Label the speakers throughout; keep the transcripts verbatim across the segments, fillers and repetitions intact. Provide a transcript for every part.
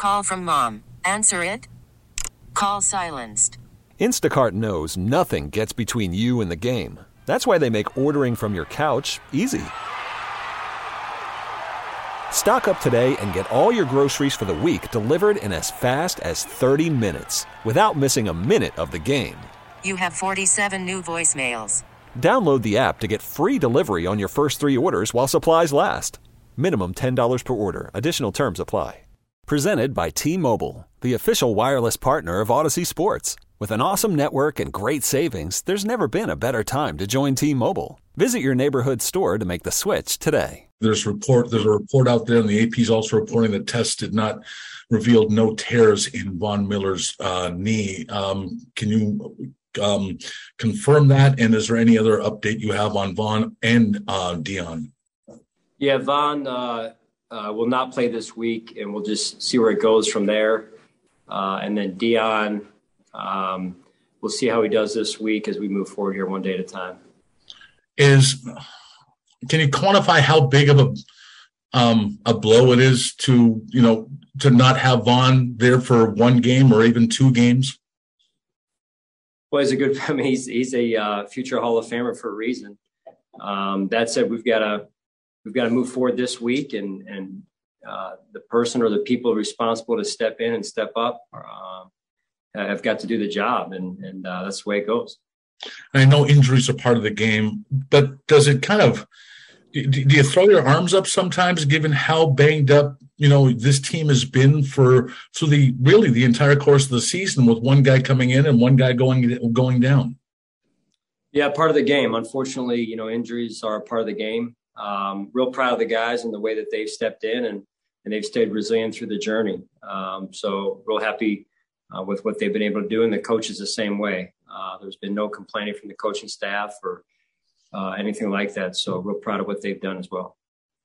Speaker 1: Call from mom. Answer it. Call silenced.
Speaker 2: Instacart knows nothing gets between you and the game. That's why they make ordering from your couch easy. Stock up today and get all your groceries for the week delivered in as fast as thirty minutes without missing a minute of the game.
Speaker 1: You have forty-seven new voicemails.
Speaker 2: Download the app to get free delivery on your first three orders while supplies last. Minimum ten dollars per order. Additional terms apply. Presented by T-Mobile, the official wireless partner of Odyssey Sports. With an awesome network and great savings, there's never been a better time to join T-Mobile. Visit your neighborhood store to make the switch today.
Speaker 3: There's report. There's a report out there, and the A P is also reporting that tests did not revealed no tears in Von Miller's uh, knee. Um, can you um, confirm that? And is there any other update you have on Von and uh, Dion?
Speaker 4: Yeah, Von uh, uh, will not play this week, and we'll just see where it goes from there. Uh, and then Dion, um, we'll see how he does this week as we move forward here one day at a time.
Speaker 3: Is can you quantify how big of a um, a blow it is to you know to not have Von there for one game or even two games?
Speaker 4: Well, he's a good. I mean, he's he's a uh, future Hall of Famer for a reason. Um, that said, we've got to we've got to move forward this week, and and uh, the person or the people responsible to step in and step up uh, have got to do the job, and and uh, that's the way it goes.
Speaker 3: I know injuries are part of the game, but does it kind of do, do you throw your arms up sometimes, given how banged up you know this team has been for through the really the entire course of the season, with one guy coming in and one guy going going down?
Speaker 4: Yeah, part of the game. Unfortunately, you know, injuries are a part of the game. Um, real proud of the guys and the way that they've stepped in and and they've stayed resilient through the journey. Um, so real happy uh, with what they've been able to do, and the coaches the same way. Uh, there's been no complaining from the coaching staff or uh, anything like that. So real proud of what they've done as well.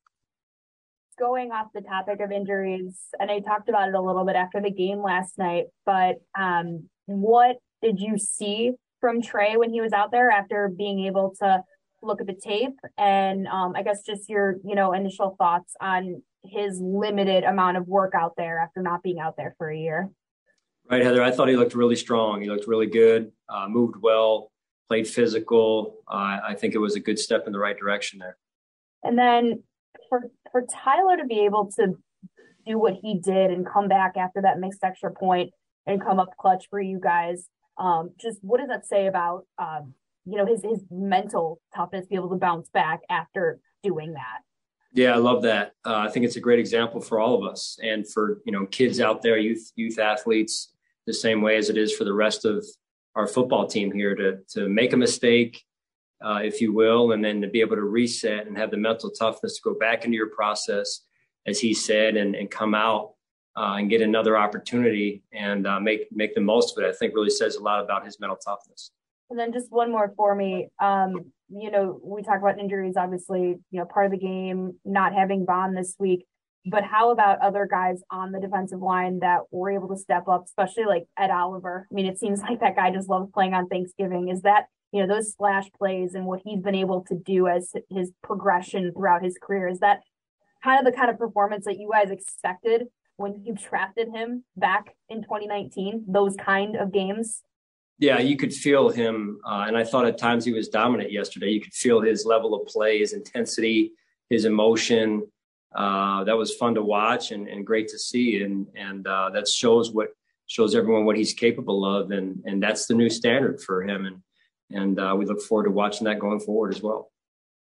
Speaker 5: Going off the topic of injuries, and I talked about it a little bit after the game last night, but um, what did you see from Trey when he was out there after being able to look at the tape? And um, I guess just your, you know, initial thoughts on his limited amount of work out there after not being out there for a year.
Speaker 4: Right, Heather. I thought he looked really strong. He looked really good, uh, moved well, played physical. Uh, I think it was a good step in the right direction there.
Speaker 5: And then for for Tyler to be able to do what he did and come back after that missed extra point and come up clutch for you guys, um, just what does that say about, um, you know, his, his mental toughness to be able to bounce back after doing that?
Speaker 4: Yeah, I love that. Uh, I think it's a great example for all of us and for, you know, kids out there, youth youth athletes, the same way as it is for the rest of our football team here to to make a mistake, uh, if you will, and then to be able to reset and have the mental toughness to go back into your process, as he said, and, and come out uh, and get another opportunity and uh, make make the most of it. I think really says a lot about his mental toughness.
Speaker 5: And then just one more for me. Um, you know, we talk about injuries, obviously, you know, part of the game, not having Von this week. But how about other guys on the defensive line that were able to step up, especially like Ed Oliver? I mean, it seems like that guy just loves playing on Thanksgiving. Is that, you know, those splash plays and what he's been able to do as his progression throughout his career, is that kind of the kind of performance that you guys expected when you drafted him back in twenty nineteen, those kind of games?
Speaker 4: Yeah, you could feel him. Uh, and I thought at times he was dominant yesterday. You could feel his level of play, his intensity, his emotion. Uh, that was fun to watch and, and great to see. And, and uh, that shows what shows everyone what he's capable of. And, and that's the new standard for him. And, and uh, we look forward to watching that going forward as well.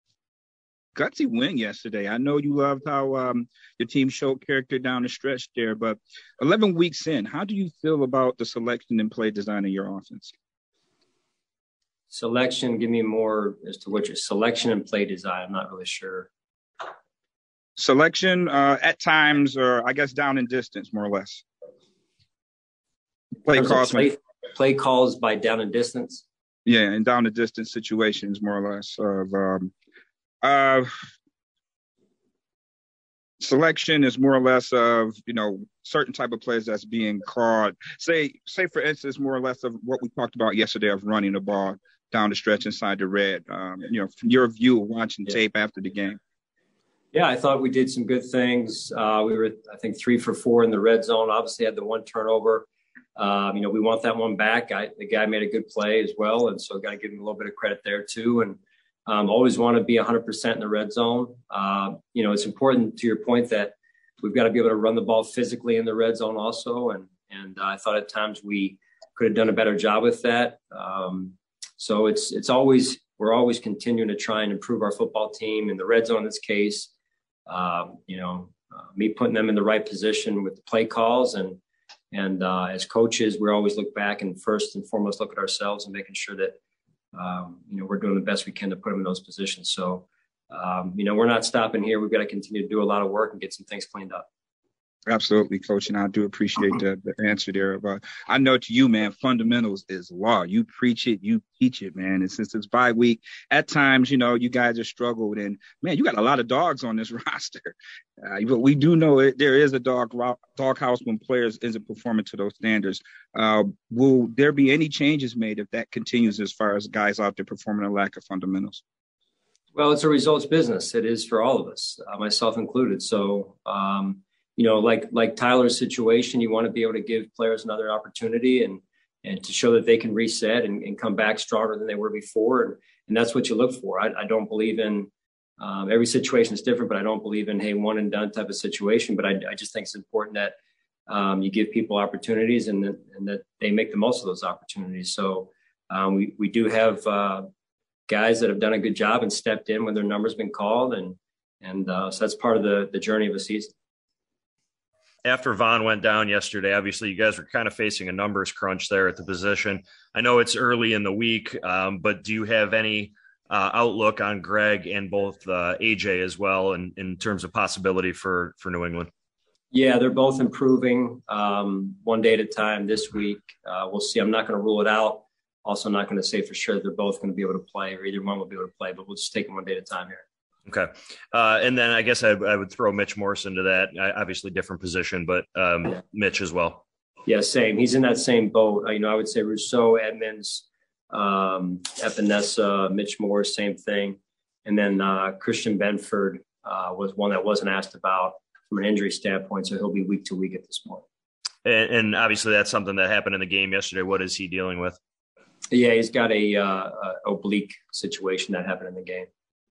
Speaker 6: Gutsy win yesterday. I know you loved how um, your team showed character down the stretch there, but eleven weeks in, how do you feel about the selection and play design of your offense?
Speaker 4: Selection, give me more as to what your selection and play design. I'm not really sure.
Speaker 6: Selection uh, at times, or I guess down in distance, more or less. Play calls,
Speaker 4: play, play calls by down and distance.
Speaker 6: Yeah, and down the distance situations, more or less. Of um, uh, selection is more or less of, you know, certain type of plays that's being called. Say, say for instance, more or less of what we talked about yesterday of running the ball down the stretch inside the red. Um, you know, from your view of watching
Speaker 4: yeah.
Speaker 6: tape after the game.
Speaker 4: Yeah, I thought we did some good things. Uh, we were, I think, three for four in the red zone. Obviously, had the one turnover. Um, you know, we want that one back. I, the guy made a good play as well, and so got to give him a little bit of credit there too. And um, always want to be one hundred percent in the red zone. Uh, you know, it's important to your point that we've got to be able to run the ball physically in the red zone also. And and uh, I thought at times we could have done a better job with that. Um, so it's it's always we're always continuing to try and improve our football team in the red zone in this case. Um, you know, uh, me putting them in the right position with the play calls and and uh, as coaches, we always look back and first and foremost look at ourselves and making sure that um, you know we're doing the best we can to put them in those positions. So um, you know we're not stopping here. We've got to continue to do a lot of work and get some things cleaned up.
Speaker 6: Absolutely, Coach, and I do appreciate the, the answer there. But I know to you, man, fundamentals is law. You preach it, you teach it, man. And since it's bye week, at times, you know, you guys have struggled. And, man, you got a lot of dogs on this roster. Uh, but we do know it, there is a dog doghouse when players isn't performing to those standards. Uh, will there be any changes made if that continues as far as guys out there performing a lack of fundamentals?
Speaker 4: Well, it's a results business. It is for all of us, uh, myself included. So, um, you know, like like Tyler's situation, you want to be able to give players another opportunity and and to show that they can reset and, and come back stronger than they were before. And, and that's what you look for. I, I don't believe in um, every situation is different, but I don't believe in, hey, one and done type of situation. But I, I just think it's important that um, you give people opportunities and that, and that they make the most of those opportunities. So um, we, we do have uh, guys that have done a good job and stepped in when their number's been called. And, and uh, so that's part of the, the journey of a season.
Speaker 7: After Von went down yesterday, obviously you guys were kind of facing a numbers crunch there at the position. I know it's early in the week, um, but do you have any uh, outlook on Greg and both uh, A J as well in, in terms of possibility for, for New England?
Speaker 4: Yeah, they're both improving um, one day at a time this week. Uh, we'll see. I'm not going to rule it out. Also, I'm not going to say for sure they're both going to be able to play or either one will be able to play, but we'll just take them one day at a time here.
Speaker 7: Okay. Uh, and then I guess I, I would throw Mitch Morse into that. I, obviously different position, but um, yeah. Mitch as well.
Speaker 4: Yeah, same. He's in that same boat. Uh, you know, I would say Rousseau, Edmonds, um, Epinesa, Mitch Morse, same thing. And then uh, Christian Benford uh, was one that wasn't asked about from an injury standpoint, so he'll be week to week at this point.
Speaker 7: And, and obviously that's something that happened in the game yesterday. What is he dealing with?
Speaker 4: Yeah, he's got a, uh, a oblique situation that happened in the game.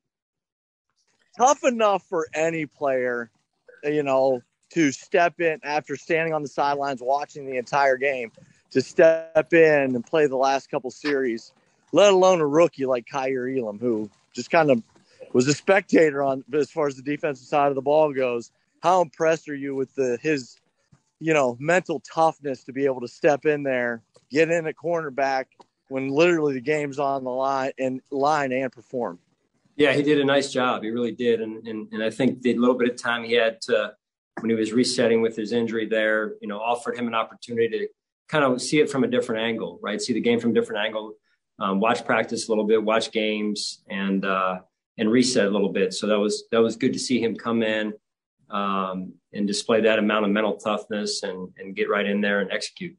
Speaker 8: Tough enough for any player, you know, to step in after standing on the sidelines watching the entire game, to step in and play the last couple series, let alone a rookie like Kaiir Elam, who just kind of was a spectator on as far as the defensive side of the ball goes. How impressed are you with the his, you know, mental toughness to be able to step in there, get in at cornerback when literally the game's on the line and line and perform?
Speaker 4: Yeah, he did a nice job. He really did. And, and and I think the little bit of time he had to, when he was resetting with his injury there, you know, offered him an opportunity to kind of see it from a different angle, right? See the game from a different angle, um, watch practice a little bit, watch games, and uh, and reset a little bit. So that was that was good to see him come in um, and display that amount of mental toughness and and get right in there and execute.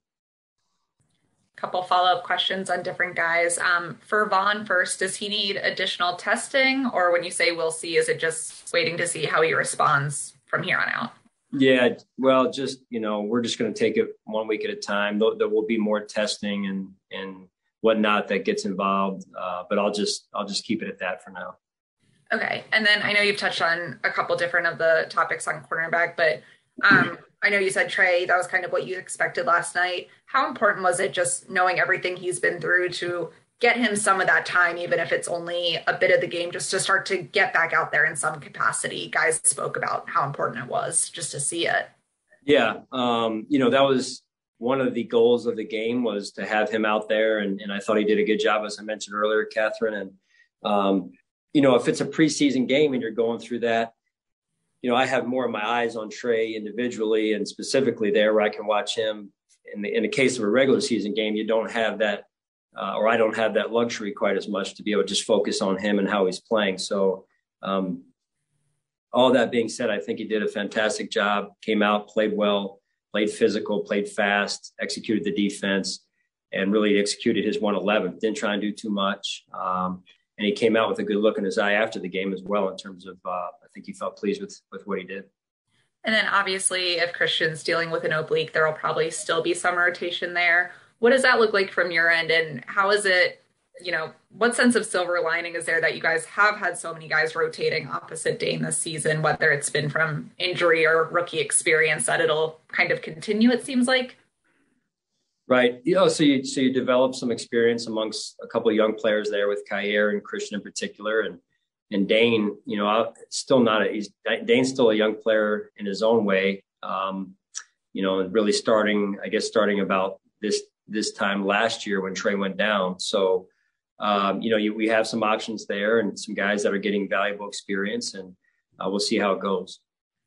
Speaker 9: Couple follow-up questions on different guys. Um, for Von first, does he need additional testing? Or when you say we'll see, is it just waiting to see how he responds from here on out?
Speaker 4: Yeah, well, just, you know, we're just going to take it one week at a time. There, there will be more testing and, and whatnot that gets involved. Uh, but I'll just, I'll just keep it at that for now.
Speaker 9: Okay. And then I know you've touched on a couple different of the topics on cornerback, but um, I know you said Trey, that was kind of what you expected last night. How important was it just knowing everything he's been through to get him some of that time, even if it's only a bit of the game, just to start to get back out there in some capacity? Guys spoke about how important it was just to see it. Yeah. Um, you know, that was one of the goals of the game, was to have him out there. And, and I thought he did a good job, as I mentioned earlier, Catherine. And, um, you know, if it's a preseason game and you're going through that, you know, I have more of my eyes on Trey individually and specifically there where I can watch him. In the, in the case of a regular season game, you don't have that, uh, or I don't have that luxury quite as much to be able to just focus on him and how he's playing. So um, all that being said, I think he did a fantastic job, came out, played well, played physical, played fast, executed the defense, and really executed his one eleven. Didn't try and do too much. Um,
Speaker 4: and he came out with a good look in his eye after the game as well, in terms of, uh, I think he felt pleased with, with what he did.
Speaker 9: And then obviously if Christian's dealing with an oblique, there will probably still be some rotation there. What does that look like from your end? And how is it, you know, what sense of silver lining is there that you guys have had so many guys rotating opposite Dane this season, whether it's been from injury or rookie experience, that it'll kind of continue, it seems like?
Speaker 4: Right. You know, so you, so you develop some experience amongst a couple of young players there with Kyer and Christian in particular. And, and Dane, you know, still not a, he's Dane's still a young player in his own way. Um, you know, and really starting, I guess, starting about this, this time last year when Trey went down. So, um, you know, you, we have some options there and some guys that are getting valuable experience, and uh, we'll see how it goes.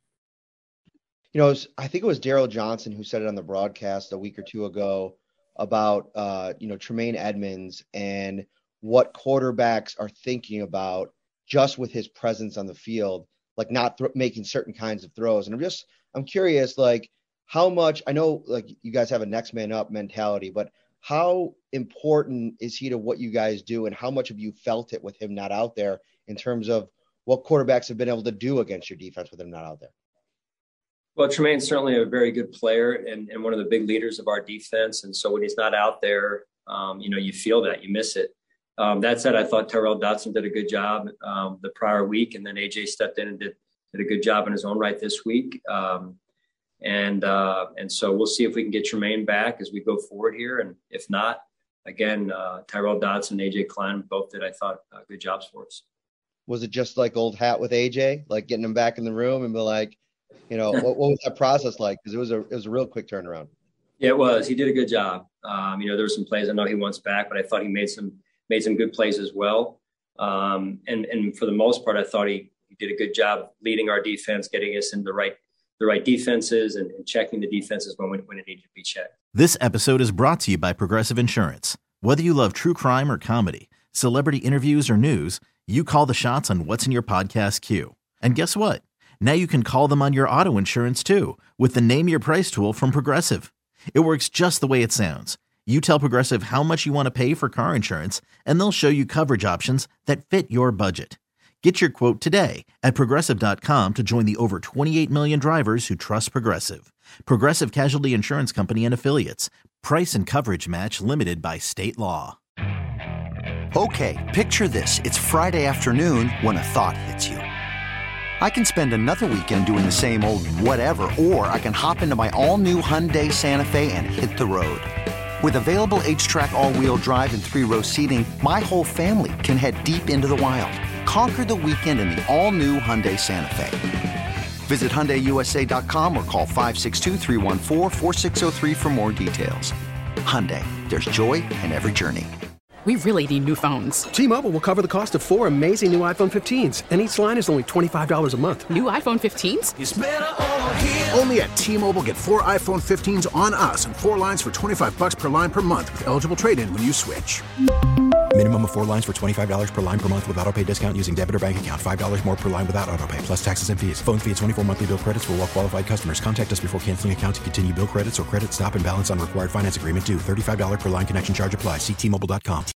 Speaker 10: You know, I think it was Daryl Johnson who said it on the broadcast a week or two ago about, uh, you know, Tremaine Edmunds and what quarterbacks are thinking about just with his presence on the field, like not th- making certain kinds of throws. And I'm just, I'm curious, like how much, I know like you guys have a next man up mentality, but how important is he to what you guys do, and how much have you felt it with him not out there in terms of what quarterbacks have been able to do against your defense with him not out there?
Speaker 4: Well, Tremaine's certainly a very good player and, and one of the big leaders of our defense. And so when he's not out there, um, you know, you feel that, you miss it. Um, that said, I thought Tyrel Dodson did a good job um, the prior week, and then A J stepped in and did, did a good job in his own right this week. Um, and uh, and so we'll see if we can get Tremaine back as we go forward here. And if not, again, uh, Tyrel Dodson and A J Klein both did, I thought, uh, good jobs for us.
Speaker 10: Was it just like old hat with A J, like getting him back in the room and be like, you know, what, what was that process like? Because it was a it was a real quick turnaround.
Speaker 4: Yeah, it was. He did a good job. Um, you know, there were some plays I know he wants back, but I thought he made some made some good plays as well. Um, and and for the most part, I thought he, he did a good job leading our defense, getting us in the right the right defenses and, and checking the defenses when when it needed to be checked.
Speaker 11: This episode is brought to you by Progressive Insurance. Whether you love true crime or comedy, celebrity interviews or news, you call the shots on what's in your podcast queue. And guess what? Now you can call them on your auto insurance too with the Name Your Price tool from Progressive. It works just the way it sounds. You tell Progressive how much you want to pay for car insurance, and they'll show you coverage options that fit your budget. Get your quote today at Progressive dot com to join the over twenty-eight million drivers who trust Progressive. Progressive Casualty Insurance Company and Affiliates. Price and coverage match limited by state law.
Speaker 12: Okay, picture this. It's Friday afternoon when a thought hits you. I can spend another weekend doing the same old whatever, or I can hop into my all-new Hyundai Santa Fe and hit the road. With available H-Track all-wheel drive and three-row seating, my whole family can head deep into the wild. Conquer the weekend in the all-new Hyundai Santa Fe. Visit Hyundai U S A dot com or call five six two, three one four, four six zero three for more details. Hyundai, there's joy in every journey.
Speaker 13: We really need new phones.
Speaker 14: T-Mobile will cover the cost of four amazing new iPhone fifteens, and each line is only twenty-five dollars a month.
Speaker 13: New iPhone fifteens?
Speaker 15: It's better over here. Only at T-Mobile, get four iPhone fifteens on us and four lines for twenty-five bucks per line per month with eligible trade-in when you switch.
Speaker 16: Minimum of four lines for twenty-five dollars per line per month with autopay discount using debit or bank account. five dollars more per line without autopay, plus taxes and fees. Phone fee at twenty-four monthly bill credits for well-qualified customers. Contact us before canceling account to continue bill credits or credit stop and balance on required finance agreement due. thirty-five dollars per line connection charge applies. See T Mobile dot com.